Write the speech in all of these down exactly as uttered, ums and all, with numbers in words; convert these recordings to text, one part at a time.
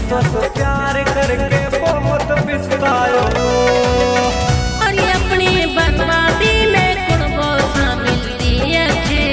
तो सो प्यार करके बहुत पिछतायो और ये अपनी बर्बादी में कुर्बो शामिल दिए थे।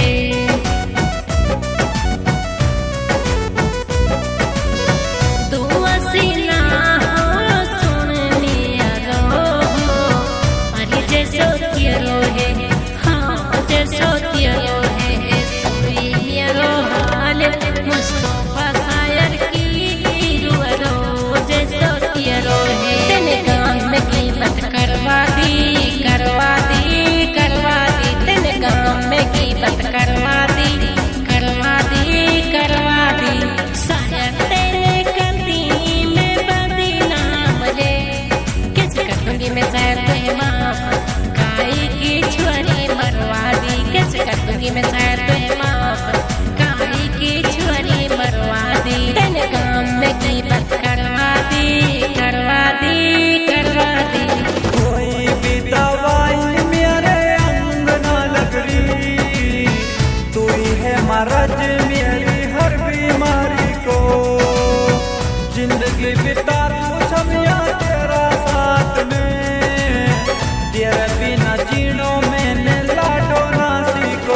तू हसीना हो सुननी रो हो अरे जैसो तेरो है हाँ जैसो तेरो है सुई मेरो हाल मुस्तफा शायर की रो जैसो तेरो है। तेने गाँव में कीमत करवा दी करवा दी करवा दी तेने गाँव में कीमत करवा दी करवा दी करवा दी शायर तेरे करती में बदनाम रे कैसे कर दूंगी मैं शायर तुझे माफ काई की छुरी मरवा दी कैसे कर दूंगी मैं शायर तुझे माफ काई की छुरी मरवा दी तेने गाँव में कीमत करवा दी करवा दी करवा दी। कोई भी दवाई मेरे अंग ना लग रही तू ही है मरज मेरी हर बीमारी को जिंदगी बिता तू छमिया तेरा साथ में तेरे बिना जीनो मैंने लाडो ना सीखो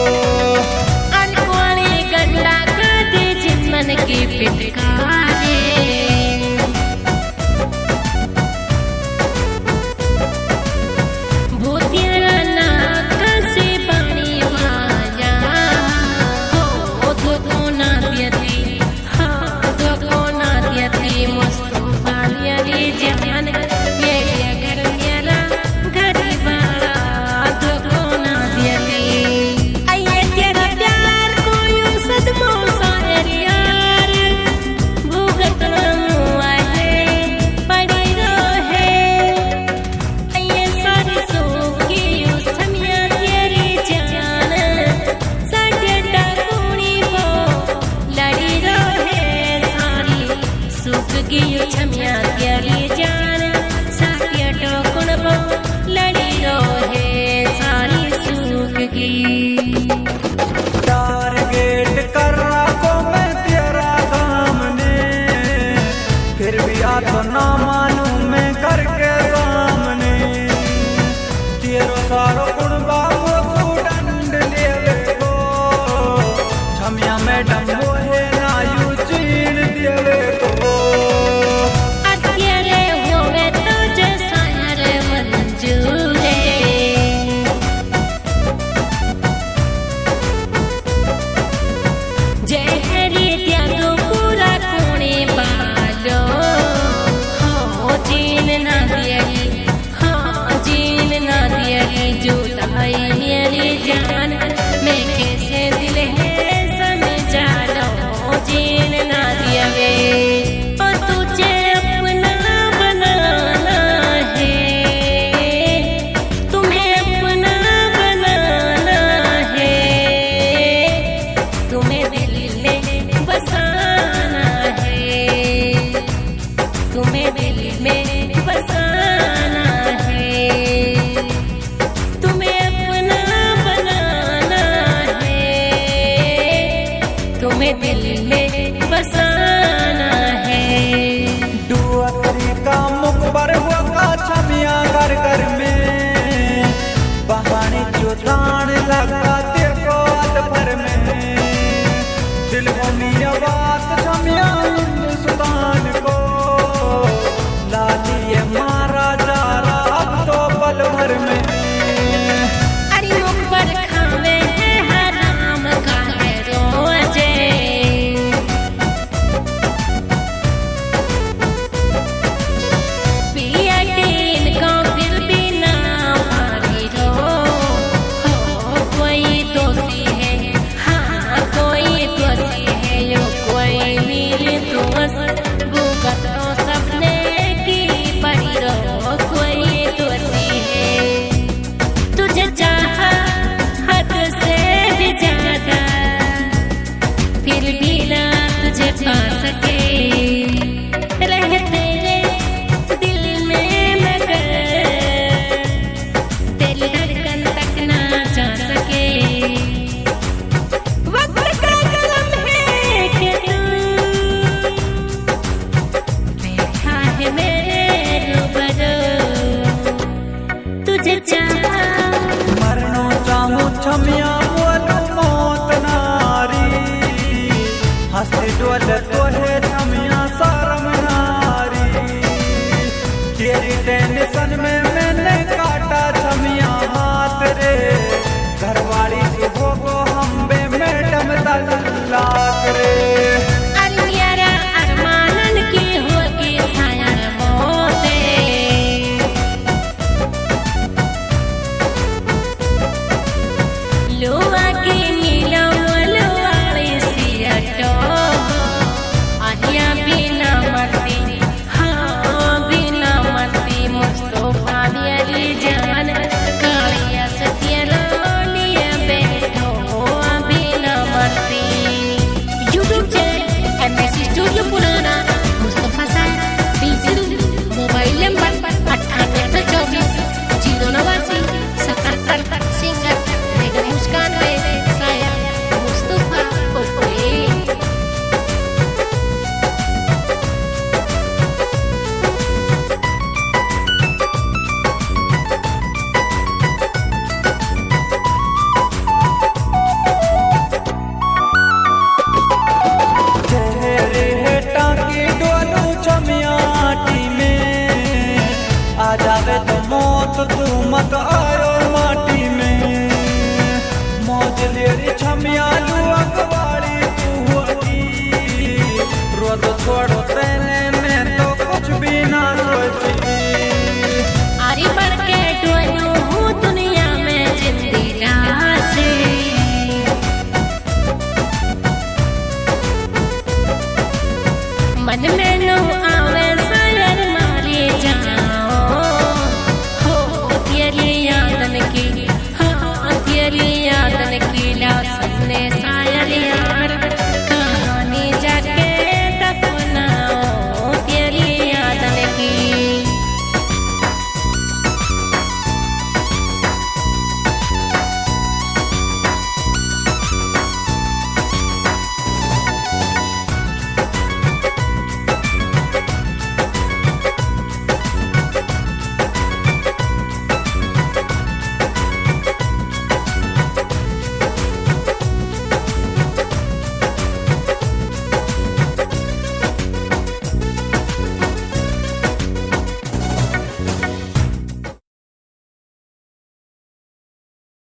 अनकोनी गंडा कर दी जिस्मन की फिटकारे भूतिया ना कसी पानी माया हो धोखो ना दियती हाँ धोखो ना दियती मुस्तफा मेरी जान ये घर मेरा घर वाला धोखो ना दियती आइए तेरा प्यार को यूं सदमों शायर यार भूगत मुआ है पड़ी रहे आइए सारी सूखी यूं छमिया तेरी जान साढ़े डाकूनी वो लड़ी रहे सारी सूख की यूं छमिया तेरी जान साढ़े डाकून वो लड़ी रहे सारी सूख की। टारगेट कर रखो मैं तेरा काम ने फिर भी आ तो ना मानू मैं करके सामने तेरो सारो कुड़बा वो डंड लेवे को छमिया मैडम वो है ना यू चीन देवे को अकेले होवे तो जैसा हर मंजूर है जहरी त्यागो पूरा कोने बालो हाँ जीन ना दियरी हाँ जीन ना दियरी जुदाई मेरी जान मैं कैसे दिल है समझा लो जीन ना दियवे और तुझे अपना बनाना है तुम्हें अपना बनाना है तुम्हें दिल में बसाना है तुम्हें दिल में बसाना है तुम्हें अपना बनाना है तुम्हें दिल में बसाना है। डुअरी का मुकबर हुआ का छमिया घर घर में बहाने जो दान लगा देखो अद भर में दिल हो मिया बात छमिया हिंदुस्तान को लाली ये मारा जा रहा अब तो पल भर में अरे मुखबर खावे है हराम का है रोजे पिया टीन को फिर भी ना मारी रो हो कोई मत आयो माटी में। मौज लेरी छमिया अखबारी तू रोद छोड़ो तेने में तो कुछ भी ना सोची। आरी बढ़ के डोलू हूँ दुनिया में जिंदगी से मन में नो